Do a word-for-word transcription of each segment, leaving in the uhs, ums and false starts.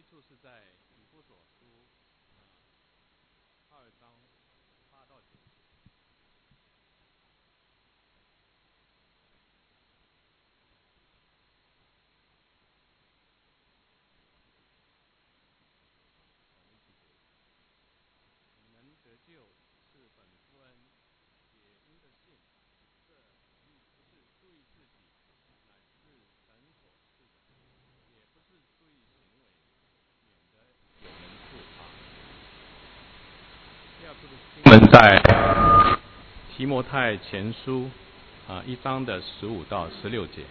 处是在以弗所书二章八到九节。你们得救是本乎恩，也因着信。这不是出于自己，乃是神所赐的；也不是出于行为，免得有人自夸。第二处的经文在提摩太前书啊一章的十五到十六节。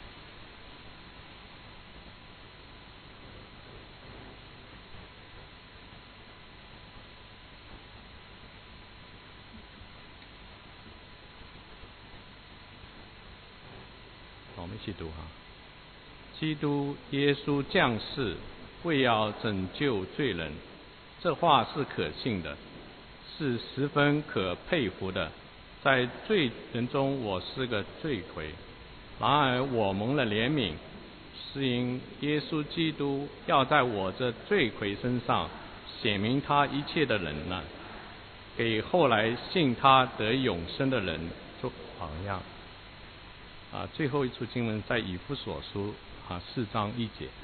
我们一起读哈。基督耶稣降世，为要拯救罪人，这话是可信的，是十分可佩服的。在罪人中，我是个罪魁，然而我蒙了怜悯，是因耶稣基督要在我这罪魁身上显明他一切的忍耐，给后来信他得永生的人做榜样。啊，最后一处经文在以弗所书啊四章一节。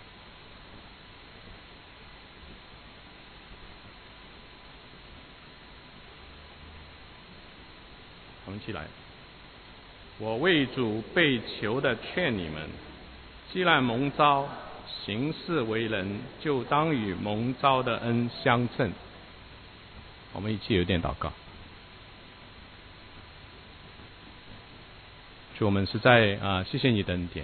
我们一起来。我为主被囚的劝你们，既然蒙召行事为人，就当与蒙召的恩相称。我们一起有点祷告。主，我们实在啊，谢谢你的恩典，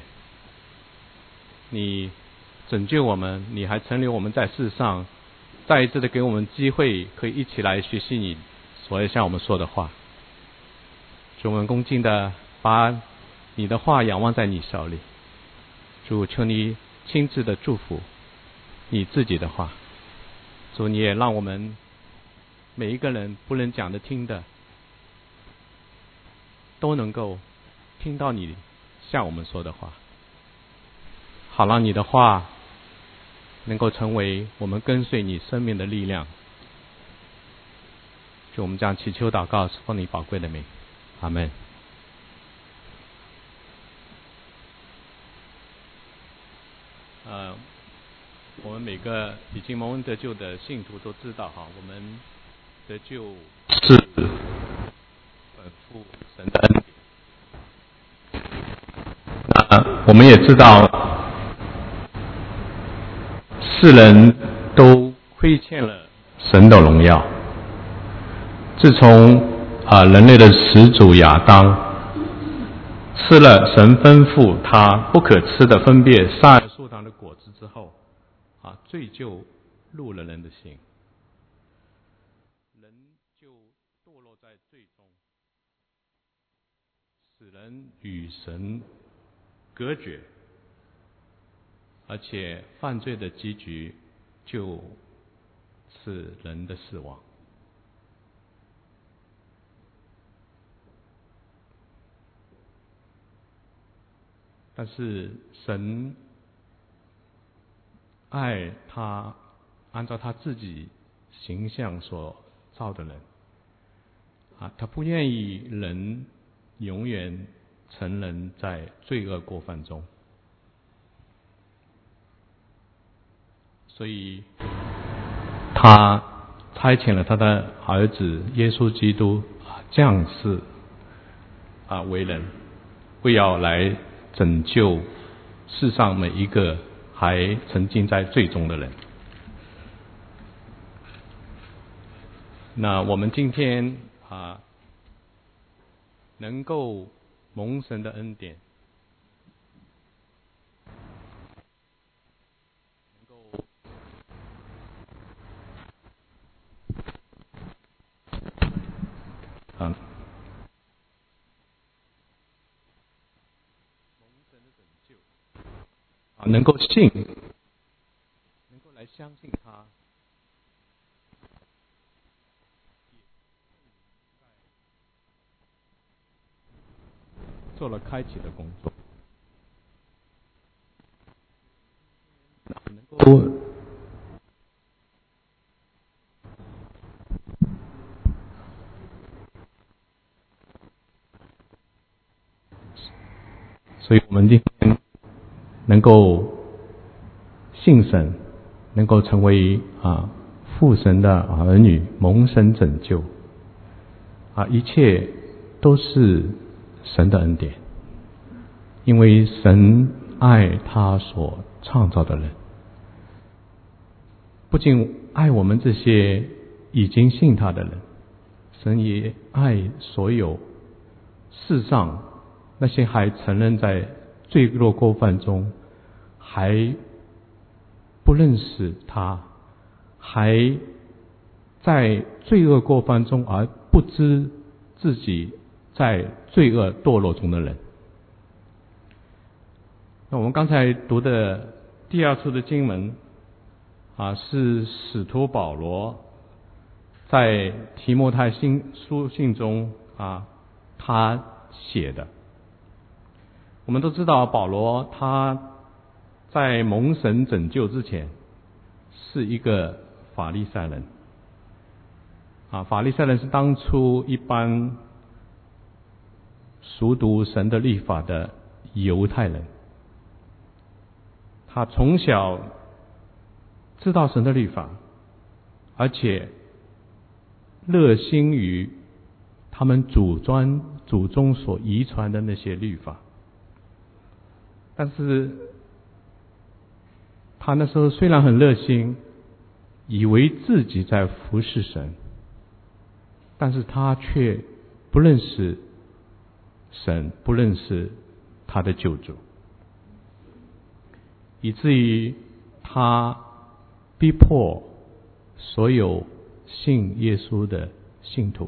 你拯救我们，你还存留我们在世上，再一次的给我们机会，可以一起来学习你所要向我们说的话。主，我们恭敬的把你的话仰望在你手里。主，求你亲自的祝福你自己的话。主，你也让我们每一个人，不能讲的听的，都能够听到你向我们说的话，好让你的话能够成为我们跟随你生命的力量。就我们将祈求祷告，奉你宝贵的名，阿们。呃，我们每个已经蒙恩得救的信徒都知道哈，我们得救是本乎神的恩典。那我们也知道，世人都亏欠了神的荣耀。自从啊、呃、人类的始祖亚当吃了神吩咐他不可吃的分别善恶树上的果子之后，啊，罪就入了人的心，人就堕落在罪中，使人与神隔绝，而且犯罪的结局就是人的死亡。但是神爱他按照他自己形象所造的人啊，他不愿意人永远沉沦在罪恶过犯中，所以他差遣了他的儿子耶稣基督降世啊为人，为要来拯救世上每一个还沉浸在罪中的人。那我们今天啊，能够蒙神的恩典，能够啊蒙神的拯救啊，能够信，能够来相信他，做了开启的工作，能够所以我们今天能够信神，能够成为啊父神的儿女，蒙神拯救啊，一切都是神的恩典，因为神爱他所创造的人，不仅爱我们这些已经信他的人，神也爱所有世上那些还承认在罪恶过犯中，还不认识他，还在罪恶过犯中而不知自己在罪恶堕落中的人。那我们刚才读的第二处的经文啊，是使徒保罗在提摩太信书信中啊他写的。我们都知道保罗他在蒙神拯救之前是一个法利赛人啊，法利赛人是当初一般熟读神的律法的犹太人，他从小知道神的律法，而且热心于他们祖宗祖宗所遗传的那些律法。但是他那时候虽然很热心，以为自己在服侍神，但是他却不认识神，不认识他的救主，以至于他逼迫所有信耶稣的信徒。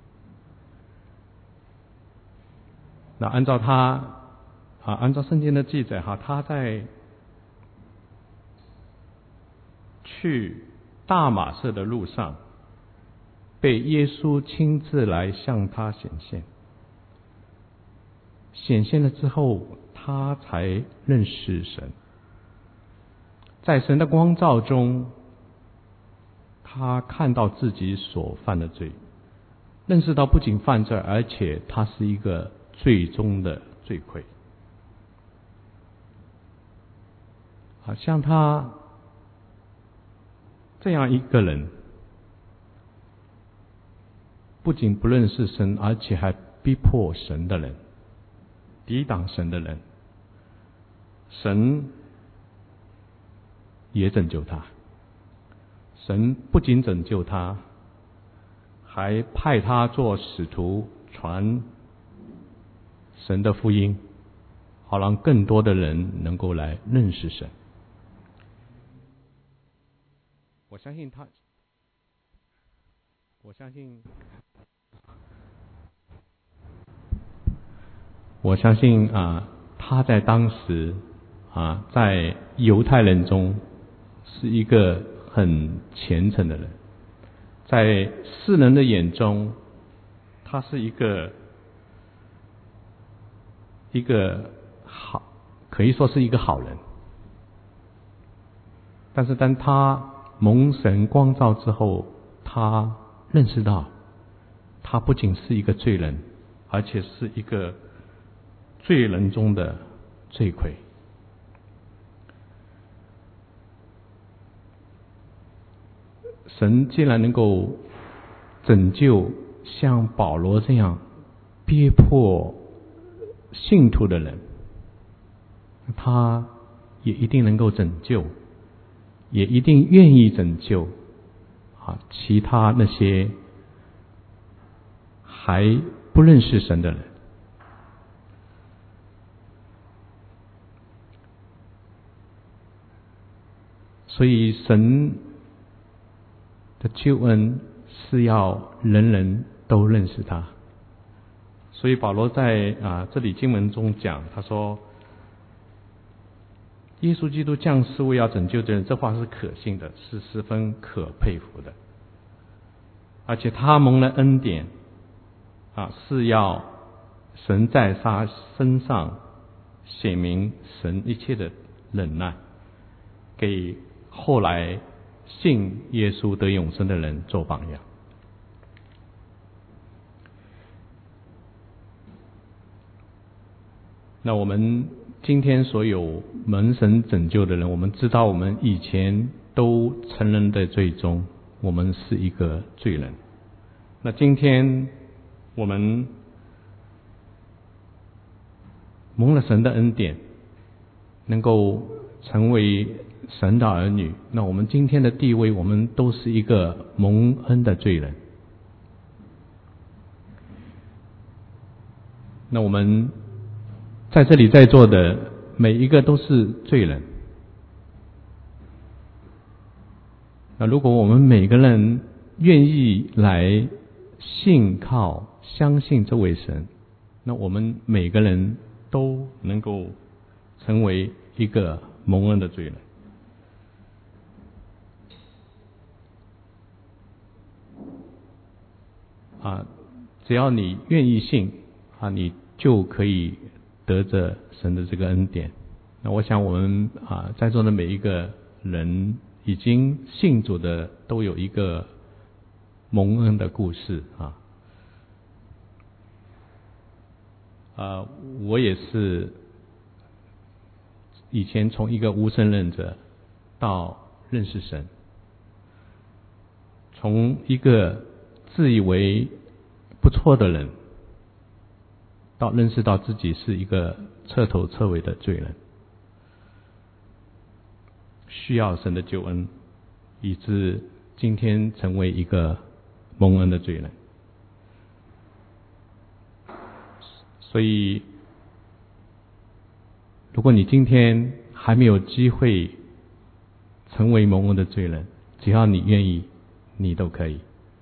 那按照他啊，按照圣经的记载哈，他在去大马色的路上，被耶稣亲自来向他显现，显现了之后，他才认识神。在神的光照中，他看到自己所犯的罪，认识到不仅犯罪，而且他是一个最终的罪魁。好像他这样一个人，不仅不认识神，而且还逼迫神的人，抵挡神的人，神也拯救他。神不仅拯救他，还派他做使徒，传神的福音，好让更多的人能够来认识神。我相信他，我相信，我相信啊，他在当时啊，在犹太人中是一个很虔诚的人，在世人的眼中，他是一个一个好，可以说是一个好人。但是当他蒙神光照之后，他认识到他不仅是一个罪人，而且是一个罪人中的罪魁。神既然能够拯救像保罗这样逼迫信徒的人，他也一定能够拯救，也一定愿意拯救啊其他那些还不认识神的人。所以神的救恩是要人人都认识他。所以保罗在啊这里经文中讲，他说耶稣基督降世为要拯救的人，这话是可信的，是十分可佩服的。而且他蒙了恩典啊，是要神在他身上显明神一切的忍耐，给后来信耶稣得永生的人做榜样。 那我们今天所有蒙神拯救的人，我们知道我们以前都承认的罪中，我们是一个罪人。那今天我们蒙了神的恩典，能够成为神的儿女，那我们今天的地位，我们都是一个蒙恩的罪人。那我们在这里在座的每一个都是罪人。那如果我们每个人愿意来信靠相信这位神，那我们每个人都能够成为一个蒙恩的罪人。啊，只要你愿意信啊，你就可以得着神的这个恩典。那我想我们啊在座的每一个人已经信主的都有一个蒙恩的故事啊。啊，我也是以前从一个无神论者到认识神，从一个自以为不错的人到认识到自己是一个彻头彻尾的罪人，需要神的救恩，以致今天成为一个蒙恩的罪人。所以如果你今天还没有机会成为蒙恩的罪人，只要你愿意，你都可以。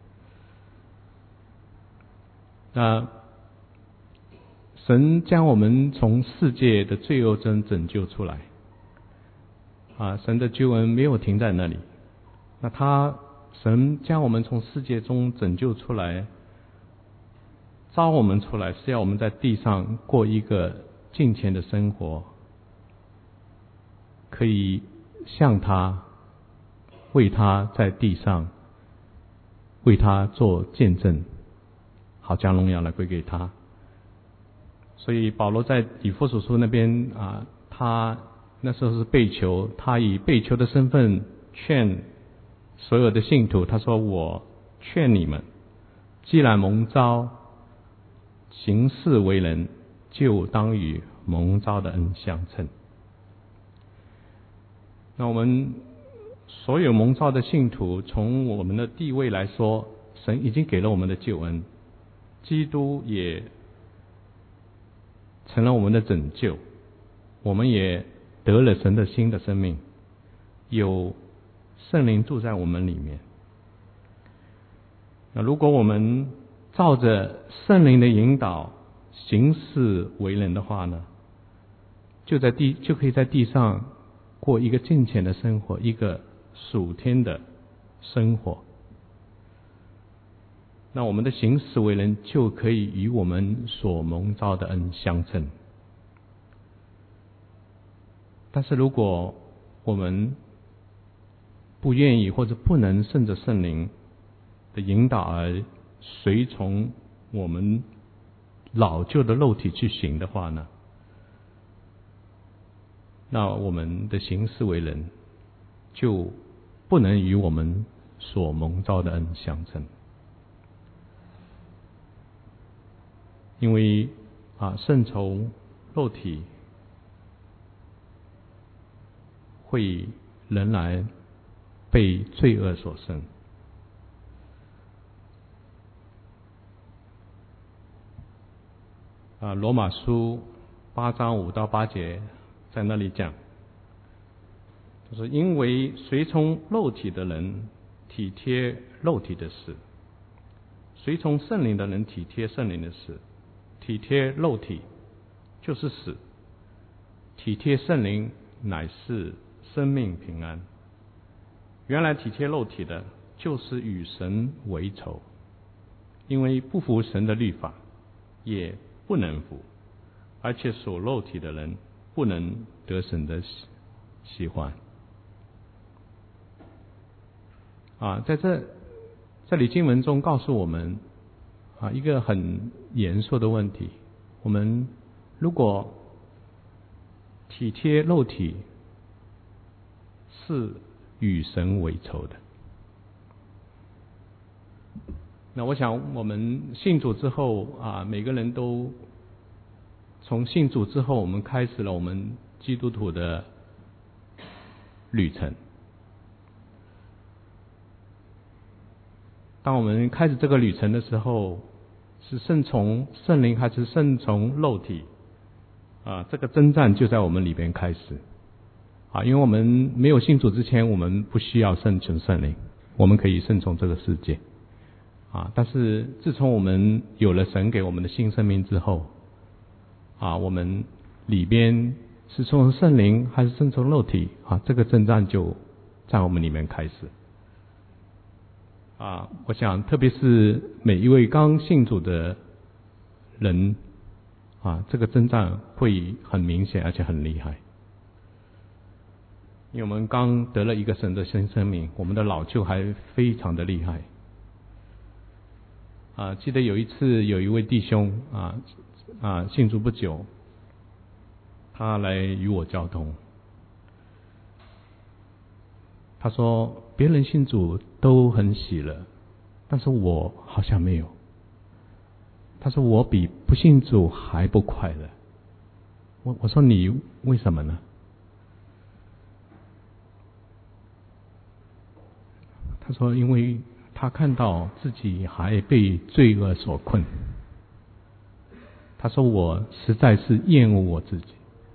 那神将我们从世界的罪恶中拯救出来啊，神的救恩没有停在那里。那他神将我们从世界中拯救出来，召我们出来，是要我们在地上过一个敬虔的生活，可以向他，为他在地上为他做见证，好将荣耀来归给他。所以保罗在以弗所书那边啊，他那时候是被囚，他以被囚的身份劝所有的信徒，他说：我劝你们，既然蒙召行事为人，就当与蒙召的恩相称。那我们所有蒙召的信徒，从我们的地位来说，神已经给了我们的救恩，基督也成了我们的拯救，我们也得了神的新的生命，有圣灵住在我们里面。那如果我们照着圣灵的引导行事为人的话呢，就在地就可以在地上过一个敬虔的生活，一个属天的生活。那我们的行事为人就可以与我们所蒙召的恩相称。但是如果我们不愿意或者不能顺着圣灵的引导而随从我们老旧的肉体去行的话呢，那我们的行事为人就不能与我们所蒙召的恩相称。因为啊，顺从肉体会仍然被罪恶所胜。啊，罗马书八章五到八节在那里讲，就是因为随从肉体的人体贴肉体的事，随从圣灵的人体贴圣灵的事。体贴肉体就是死，体贴圣灵乃是生命平安。原来体贴肉体的就是与神为仇，因为不服神的律法也不能服，而且属肉体的人不能得神的喜欢。啊，在这这里经文中告诉我们啊，一个很严肃的问题：我们如果体贴肉体是与神为仇的。那我想我们信主之后啊，每个人都从信主之后，我们开始了我们基督徒的旅程。当我们开始这个旅程的时候，是顺从圣灵还是顺从肉体啊？这个征战就在我们里边开始啊！因为我们没有信主之前，我们不需要顺从圣灵，我们可以顺从这个世界啊。但是自从我们有了神给我们的新生命之后啊，我们里边是从圣灵还是顺从肉体啊？这个征战就在我们里面开始。啊，我想特别是每一位刚信主的人啊，这个征战会很明显而且很厉害。因为我们刚得了一个神的新生命，我们的老旧还非常的厉害。啊，记得有一次有一位弟兄啊啊信主不久，他来与我交通。他说别人信主都很喜乐，但是我好像没有。他说我比不信主还不快乐。我我说你为什么呢？他说因为他看到自己还被罪恶所困。他说我实在是厌恶我自己。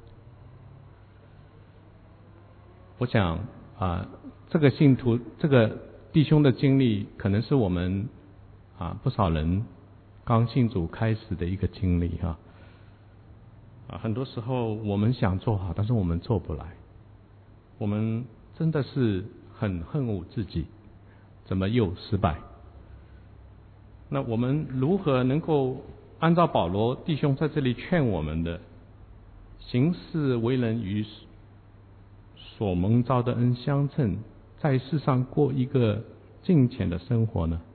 我想啊，这个信徒这个弟兄的经历，可能是我们啊不少人刚信主开始的一个经历哈。啊，很多时候我们想做好，但是我们做不来。我们真的是很恨恶自己，怎么又失败？那我们如何能够按照保罗弟兄在这里劝我们的，行事为人与所蒙召的恩相称，在世上过一个敬虔的生活呢？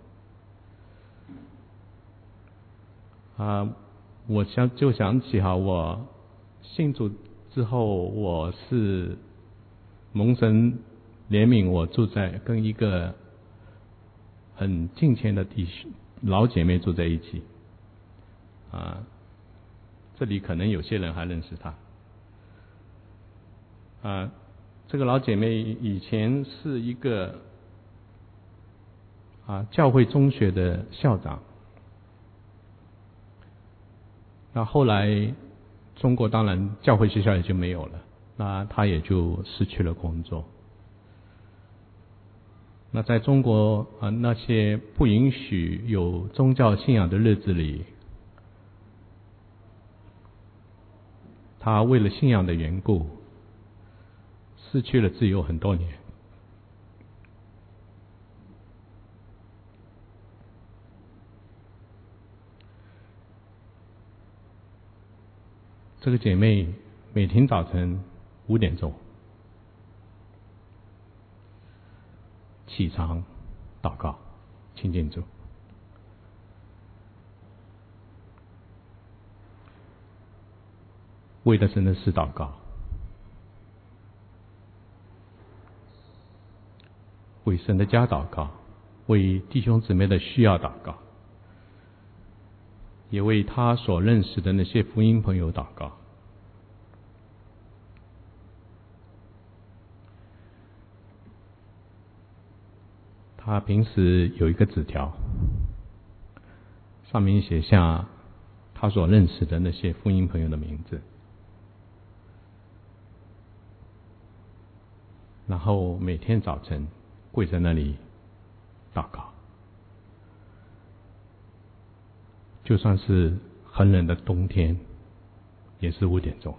啊，我想就想起哈，我信主之后，我是蒙神怜悯，我住在跟一个很敬虔的弟兄老姐妹住在一起。啊，这里可能有些人还认识她。啊，这个老姐妹以前是一个啊教会中学的校长。那后来中国当然教会学校也就没有了，那她也就失去了工作。那在中国啊，那些不允许有宗教信仰的日子里，她为了信仰的缘故，失去了自由很多年。这个姐妹每天早晨五点钟起床祷告亲近主，为了神的事祷告，为神的家祷告，为弟兄姊妹的需要祷告，也为他所认识的那些福音朋友祷告。他平时有一个纸条，上面写下他所认识的那些福音朋友的名字，然后每天早晨跪在那里祷告，就算是很冷的冬天，也是五点钟。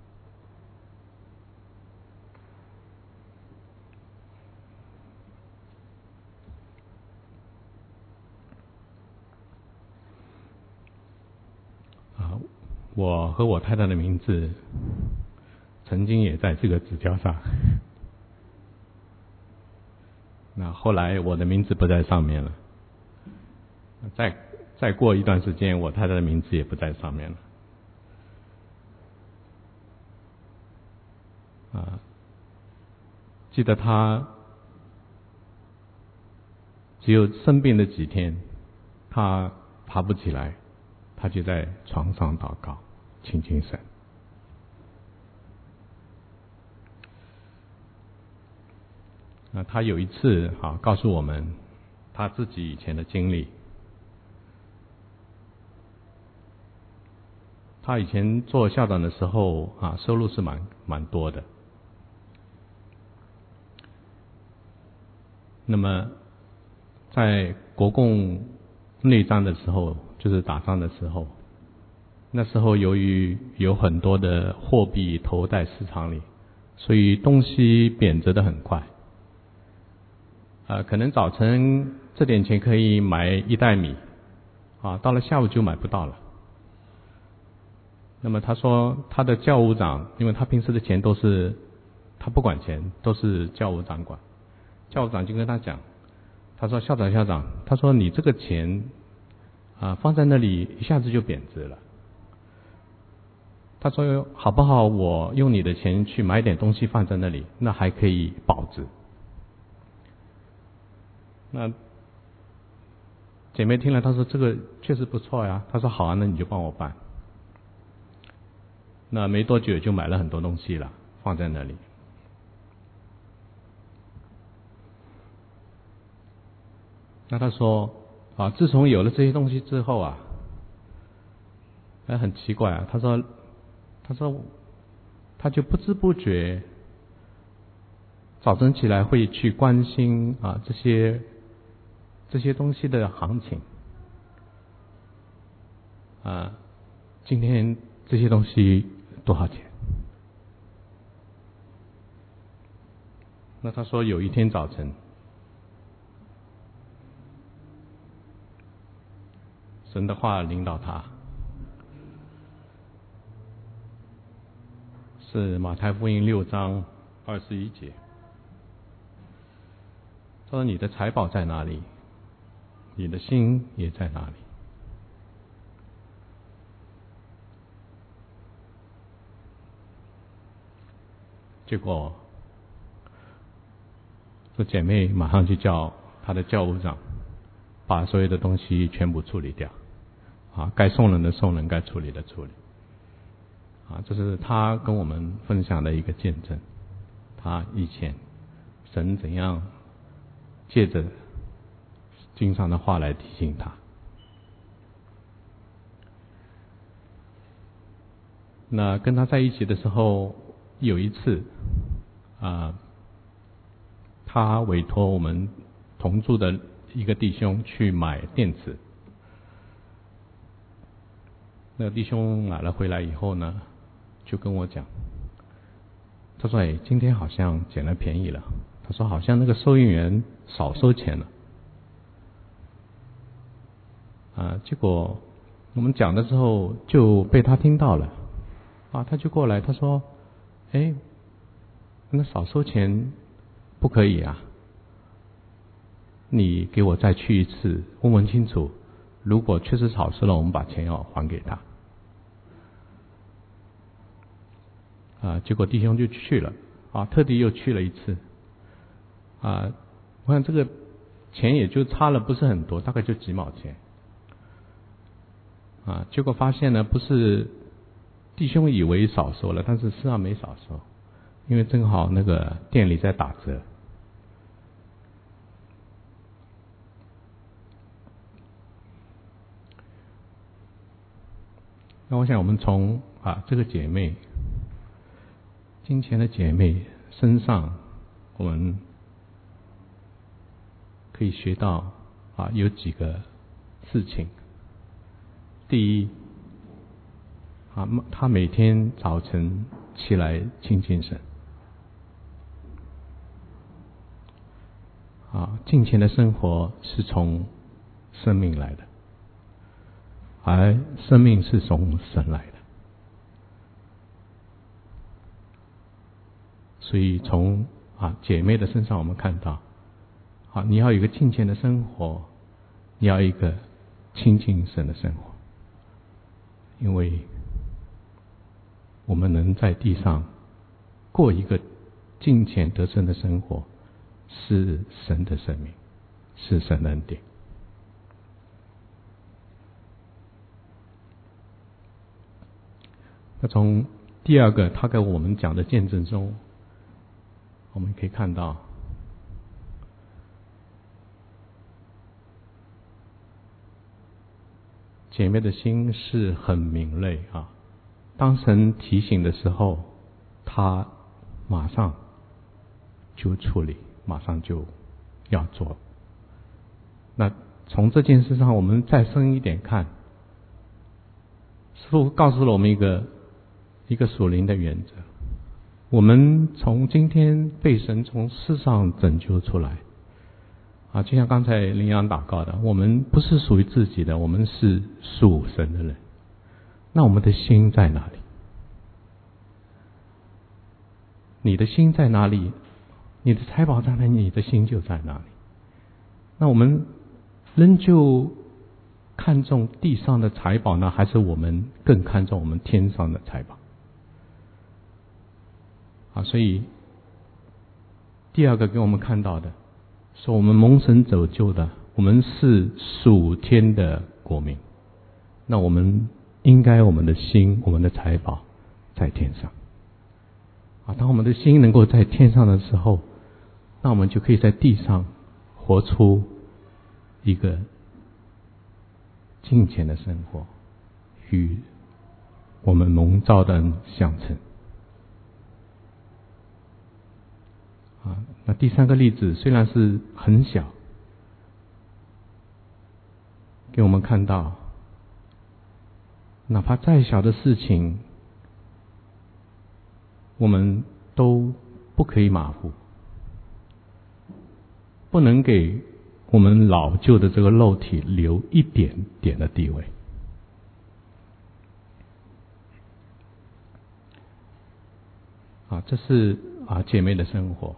啊，我和我太太的名字曾经也在这个纸条上，那后来我的名字不在上面了，再再过一段时间，我太太的名字也不在上面了。 啊，记得他只有生病的几天，他爬不起来，他就在床上祷告亲近神。那他有一次啊告诉我们他自己以前的经历。他以前做校长的时候啊，收入是蛮蛮多的。那么在国共内战的时候，就是打仗的时候，那时候由于有很多的货币投在市场里，所以东西贬值得很快。呃，可能早晨这点钱可以买一袋米，啊，到了下午就买不到了。那么他说他的教务长，因为他平时的钱都是他不管钱，都是教务长管。教务长就跟他讲，他说校长校长，他说你这个钱啊放在那里一下子就贬值了。他说好不好我用你的钱去买点东西放在那里，那还可以保值。那姐妹听了，她说这个确实不错呀，她说好啊，那你就帮我办。那没多久就买了很多东西了，放在那里。那他说啊，自从有了这些东西之后啊，哎，很奇怪啊，他说，他说，他就不知不觉，早晨起来会去关心啊这些这些东西的行情，啊，今天这些东西多少钱？那他说有一天早晨，神的话领导他，是马太福音六章二十一节。他说：“你的财宝在哪里，你的心也在哪里。”结果，这姐妹马上就叫她的教务长把所有的东西全部处理掉，啊，该送人的送人，该处理的处理。啊，这是她跟我们分享的一个见证。她以前神怎样借着经常的话来提醒她。那跟她在一起的时候，有一次啊，她委托我们同住的一个弟兄去买电池。那个弟兄买了回来以后呢，就跟我讲，他说：“哎，今天好像捡了便宜了。”他说：“好像那个收银员少收钱了。”啊，结果我们讲的时候就被他听到了，啊，他就过来，他说：“哎，那少收钱不可以啊，你给我再去一次，问问清楚，如果确实少收了，我们把钱要还给他。”啊，结果弟兄就去了，啊，特地又去了一次，啊，我看这个钱也就差了不是很多，大概就几毛钱，啊，结果发现呢，不是弟兄以为少收了，但是实际上没少收，因为正好那个店里在打折。那我想我们从啊这个姐妹金钱的姐妹身上，我们可以学到啊有几个事情。第一，啊她每天早晨起来亲近神，啊敬虔的生活是从生命来的，而生命是从神来的。所以从啊姐妹的身上我们看到，啊你要有一个敬虔的生活，你要一个亲近神的生活，因为我们能在地上过一个敬虔得胜的生活是神的生命，是神的恩典。那从第二个他给我们讲的见证中，我们可以看到，姐妹的心是很敏锐啊。当神提醒的时候，他马上就处理，马上就要做。那从这件事上，我们再深一点看，师父告诉了我们一个一个属灵的原则：我们从今天被神从世上拯救出来啊，就像刚才林阳祷告的，我们不是属于自己的，我们是属神的人。那我们的心在哪里？你的心在哪里？你的财宝在哪里，你的心就在哪里。那我们仍旧看重地上的财宝呢，还是我们更看重我们天上的财宝？啊，所以第二个给我们看到的，说我们蒙神拯救的，我们是属天的国民。那我们应该我们的心，我们的财宝在天上。啊，当我们的心能够在天上的时候，那我们就可以在地上活出一个敬虔的生活，与我们蒙召的人相称。啊，那第三个例子虽然是很小，给我们看到，哪怕再小的事情，我们都不可以马虎，不能给我们老旧的这个肉体留一点点的地位。啊，这是啊姐妹的生活。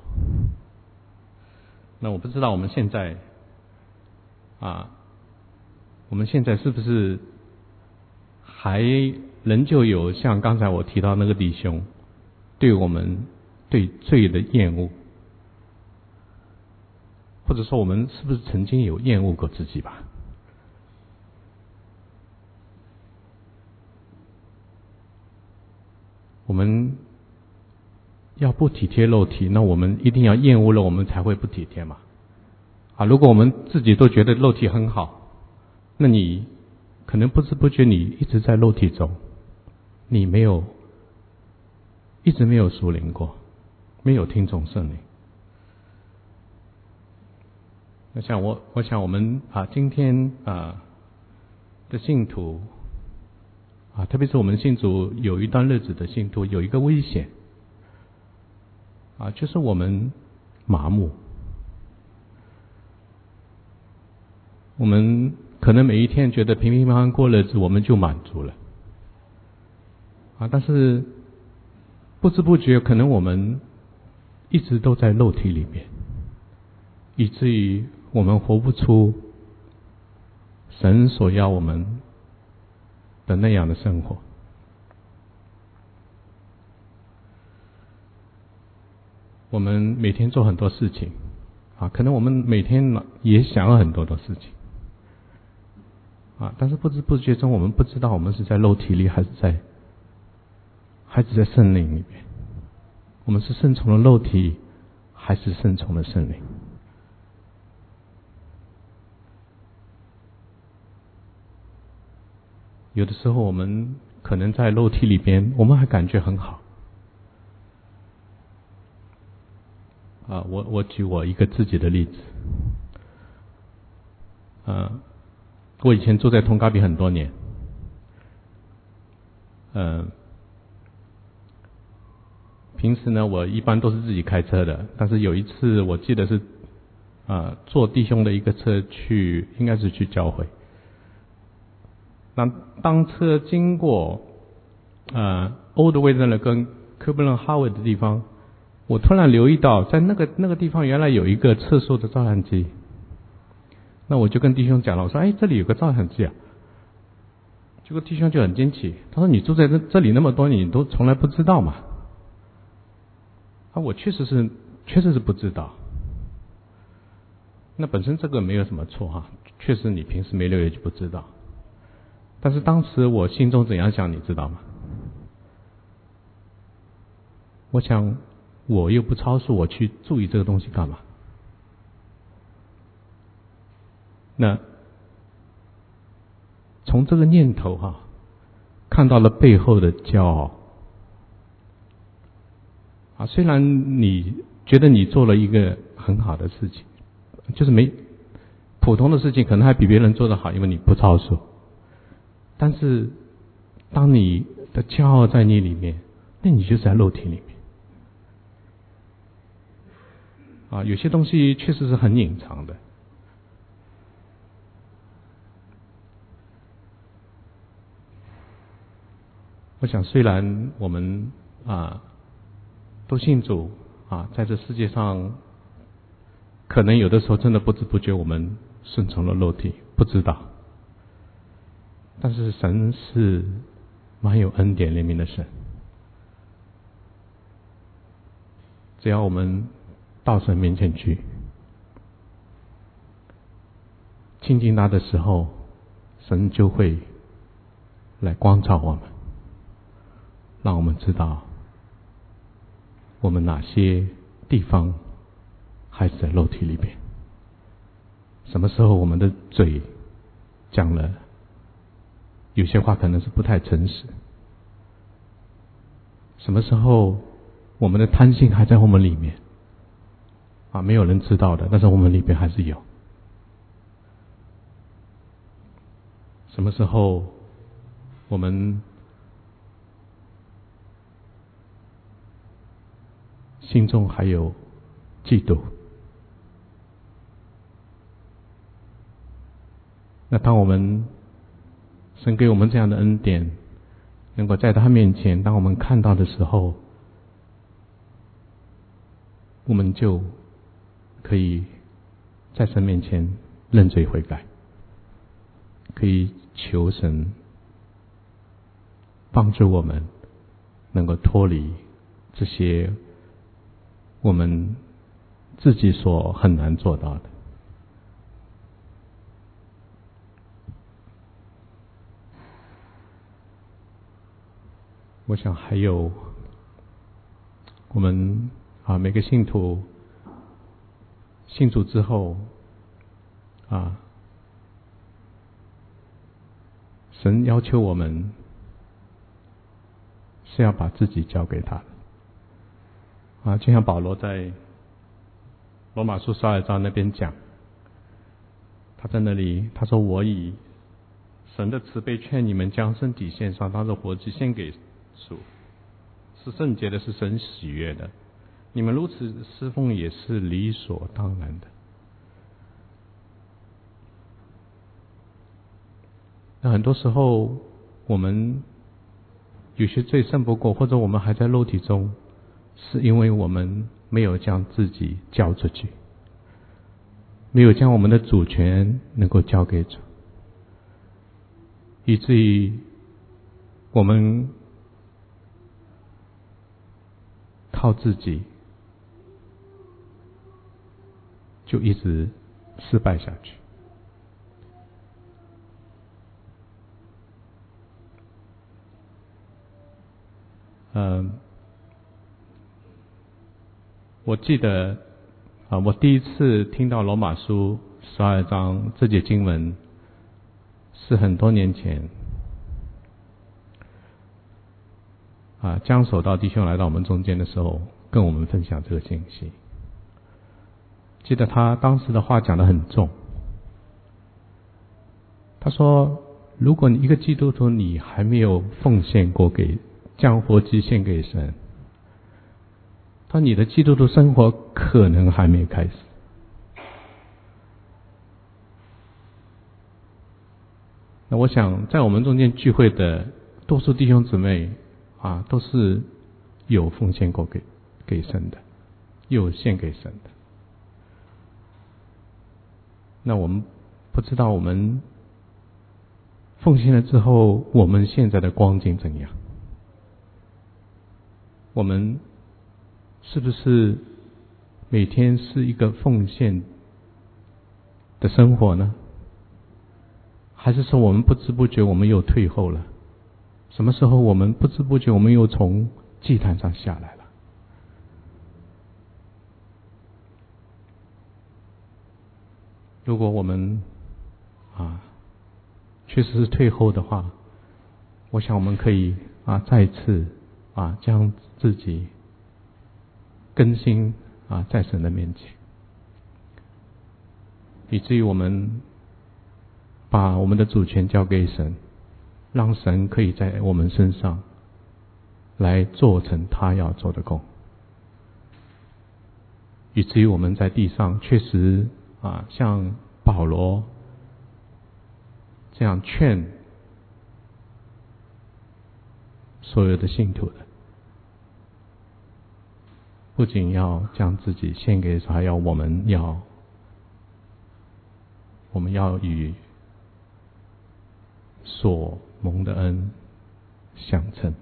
那我不知道我们现在啊，我们现在是不是还仍旧有像刚才我提到那个弟兄，对我们对罪的厌恶，或者说我们是不是曾经有厌恶过自己吧？我们要不体贴肉体，那我们一定要厌恶了，我们才会不体贴嘛。啊，如果我们自己都觉得肉体很好，那你可能不知不觉你一直在肉体中，你没有一直没有属灵过，没有听从圣灵。那像我，我想我们啊，今天啊的信徒啊，特别是我们信主有一段日子的信徒，有一个危险啊，就是我们麻木。我们可能每一天觉得平平安安过日子，我们就满足了啊，但是不知不觉，可能我们一直都在肉体里面，以至于我们活不出神所要我们的那样的生活。我们每天做很多事情啊，可能我们每天也想很多的事情啊，但是不知不觉中，我们不知道我们是在肉体里，还是在还是在圣灵里面。我们是顺从了肉体，还是顺从了圣灵？有的时候我们可能在肉体里边，我们还感觉很好啊。我我举我一个自己的例子，啊，我以前住在通咖比很多年，嗯、呃。平时呢，我一般都是自己开车的，但是有一次我记得是啊、呃、坐弟兄的一个车去，应该是去教会。那当车经过呃 Old Wayland 跟科布伦哈维的地方，我突然留意到，在那个那个地方原来有一个测速的照相机。那我就跟弟兄讲了，我说：“哎，这里有个照相机啊！”结果弟兄就很惊奇，他说：“你住在这这里那么多年，你都从来不知道嘛？” 啊，我确实是确实是不知道。那本身这个没有什么错哈，确实你平时没留意就不知道。但是当时我心中怎样想，你知道吗？我想，我又不超速，我去注意这个东西干嘛？那从这个念头哈、啊，看到了背后的骄傲啊。虽然你觉得你做了一个很好的事情，就是没普通的事情，可能还比别人做得好，因为你不超速。但是，当你的骄傲在你里面，那你就是在肉体里面。啊，有些东西确实是很隐藏的。我想，虽然我们啊都信主啊，在这世界上，可能有的时候真的不知不觉我们顺从了肉体，不知道。但是神是蛮有恩典怜悯的神，只要我们到神面前去亲近他的时候，神就会来光照我们，让我们知道我们哪些地方还是在肉体里边，什么时候我们的嘴讲了有些话可能是不太诚实，什么时候我们的贪心还在我们里面啊，没有人知道的，但是我们里边还是有。什么时候我们心中还有嫉妒？那当我们神给我们这样的恩典，能够在他面前，当我们看到的时候，我们就可以在神面前认罪悔改，可以求神帮助我们能够脱离这些我们自己所很难做到的。我想还有我们啊，每个信徒信主之后啊，神要求我们是要把自己交给他的啊，就像保罗在罗马书十二章那边讲，他在那里他说，我以神的慈悲劝你们将身体献上，当作活祭献给主，是圣洁的，是神喜悦的。你们如此侍奉也是理所当然的。那很多时候我们有些罪胜不过，或者我们还在肉体中，是因为我们没有将自己交出去，没有将我们的主权能够交给主，以至于我们靠自己就一直失败下去。嗯，我记得啊，我第一次听到罗马书十二章这节经文是很多年前啊，江守道弟兄来到我们中间的时候，跟我们分享这个信息。记得他当时的话讲得很重，他说，如果你一个基督徒你还没有奉献过给将活祭献给神，他说你的基督徒生活可能还没开始。那我想在我们中间聚会的多数弟兄姊妹啊，都是有奉献过给给神的，有献给神的。那我们不知道我们奉献了之后，我们现在的光景怎样？我们是不是每天是一个奉献的生活呢？还是说我们不知不觉我们又退后了？什么时候我们不知不觉我们又从祭坛上下来了？如果我们啊确实是退后的话，我想我们可以啊再次啊将自己更新啊在神的面前，以至于我们把我们的主权交给神，让神可以在我们身上来做成他要做的工，以至于我们在地上确实啊像保罗这样劝所有的信徒的，不仅要将自己献给神，还要我们要我们要与所蒙的恩相称。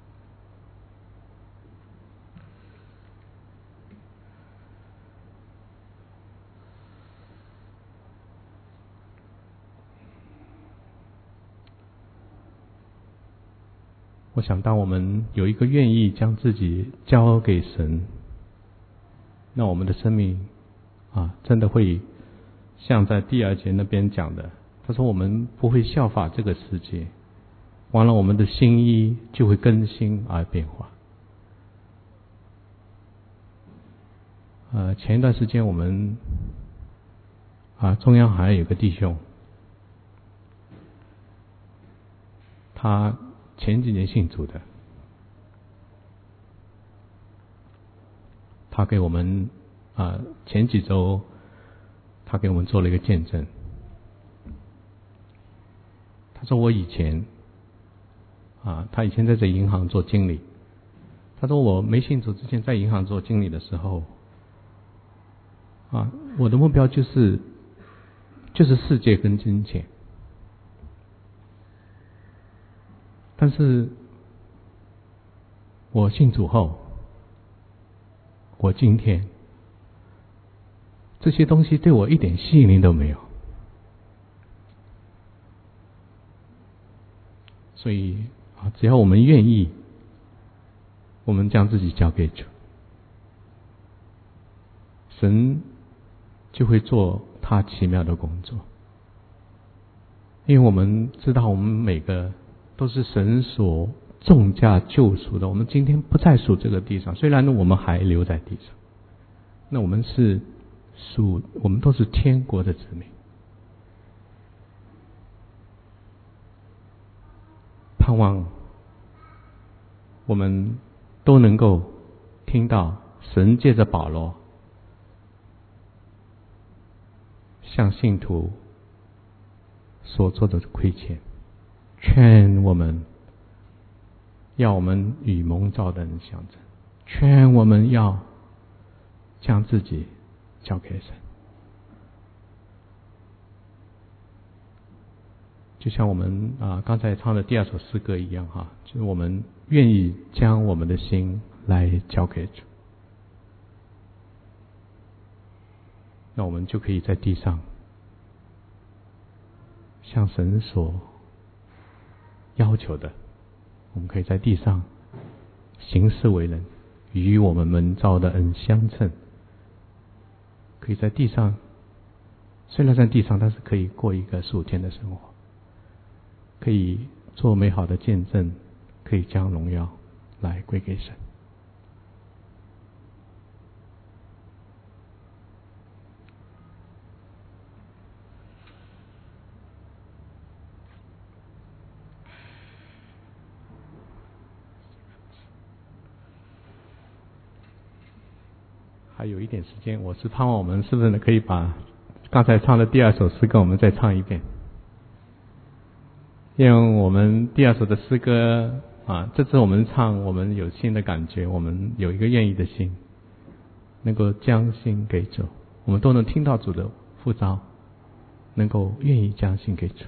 我想当我们有一个愿意将自己交给神，那我们的生命啊真的会像在第二节那边讲的，他说我们不会效法这个世界，完了我们的心意就会更新而变化。呃，前一段时间我们啊中央还有个弟兄，他前几年信主的，他给我们啊前几周他给我们做了一个见证。他说我以前啊他以前在这银行做经理，他说我没信主之前在银行做经理的时候啊我的目标就是就是世界跟金钱，但是我信主后，我今天这些东西对我一点吸引力都没有，所以啊，只要我们愿意，我们将自己交给主，神就会做他奇妙的工作。因为我们知道我们每个都是神所重价救赎的，我们今天不再属这个地上，虽然呢我们还留在地上，那我们是属我们都是天国的子民。盼望我们都能够听到神借着保罗向信徒所做的亏欠，劝我们要我们与蒙召的人相称，劝我们要将自己交给神。就像我们啊刚才唱的第二首诗歌一样哈，就是我们愿意将我们的心来交给主，那我们就可以在地上像神所要求的，我们可以在地上行事为人，与我们蒙召的恩相称，可以在地上，虽然在地上，但是可以过一个属天的生活，可以做美好的见证，可以将荣耀来归给神。还有一点时间，我是盼望我们是不是可以把刚才唱的第二首诗歌我们再唱一遍，因为我们第二首的诗歌啊，这次我们唱，我们有新的感觉，我们有一个愿意的心，能够将心给主，我们都能听到主的呼召，能够愿意将心给主。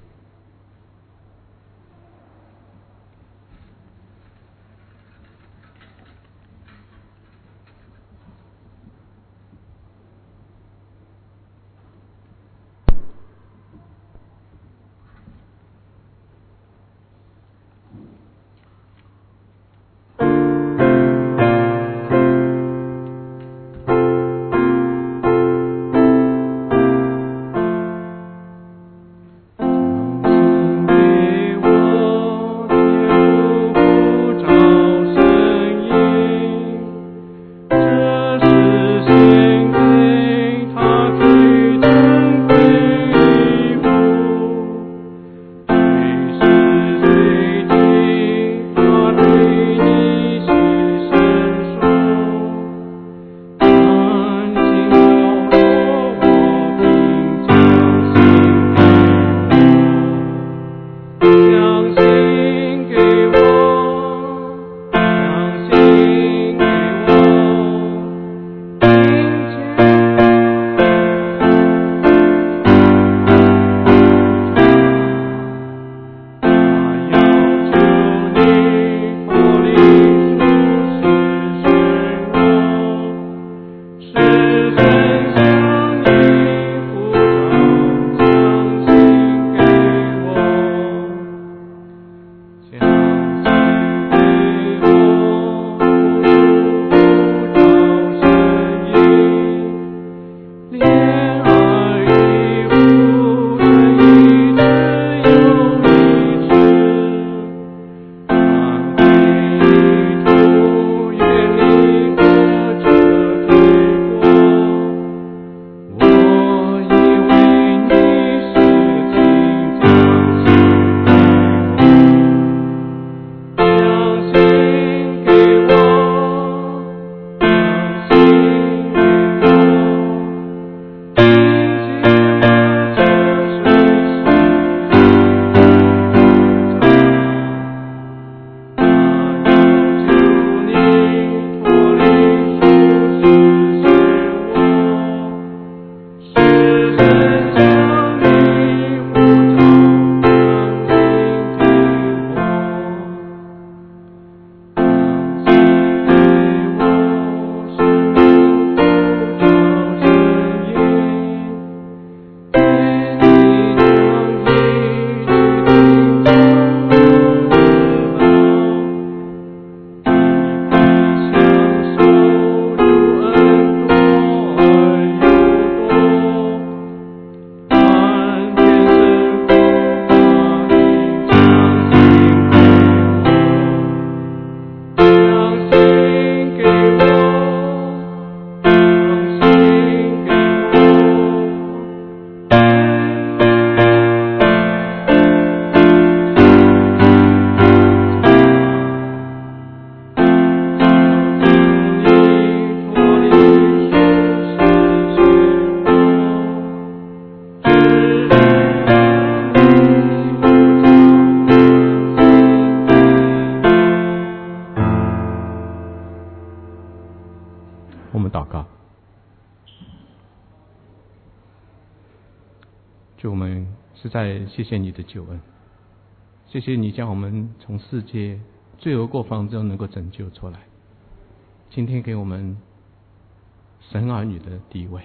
主，我们实在谢谢你的救恩，谢谢你将我们从世界罪恶过犯中能够拯救出来，今天给我们神儿女的地位。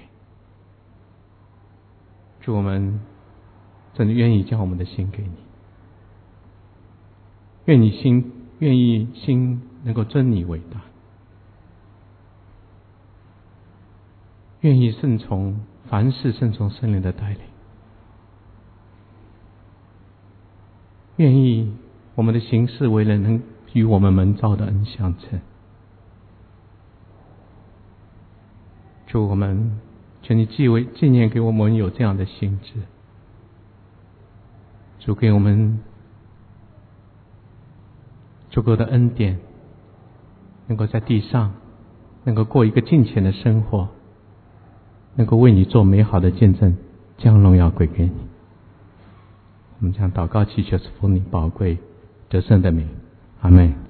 主，我们真的愿意将我们的心给你，愿你心愿意心能够尊你伟大，愿意顺从凡事顺从圣灵的带领，愿意我们的行事为人能与我们蒙召的恩相称。主，我们求你纪为纪念给我们有这样的心智，主给我们足够的恩典，能够在地上能够过一个敬虔的生活，能够为你做美好的见证，将荣耀归给你。我们将祷告祈求奉你宝贵得胜的名，阿们。